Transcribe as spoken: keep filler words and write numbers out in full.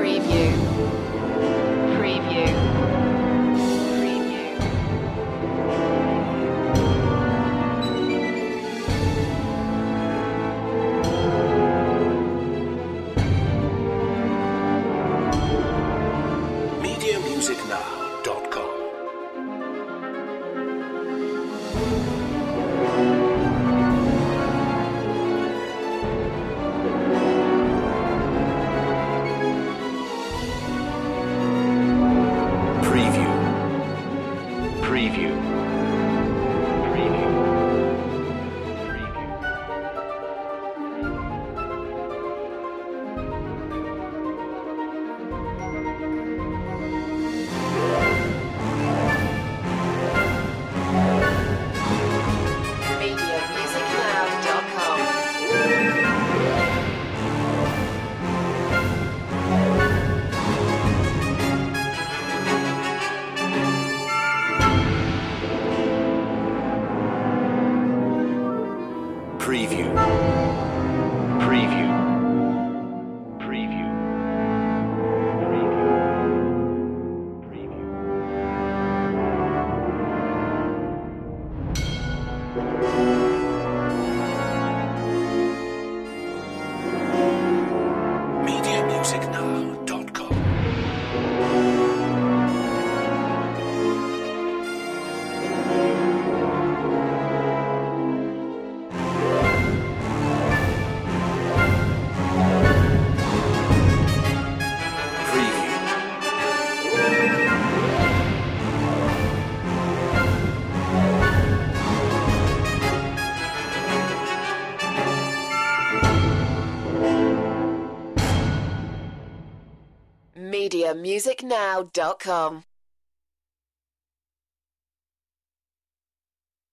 Preview. Preview. media music now dot com. Preview. Preview. Preview. media music now dot com. Preview. Preview. Preview. Preview. Preview. media music now dot com. media music now dot com.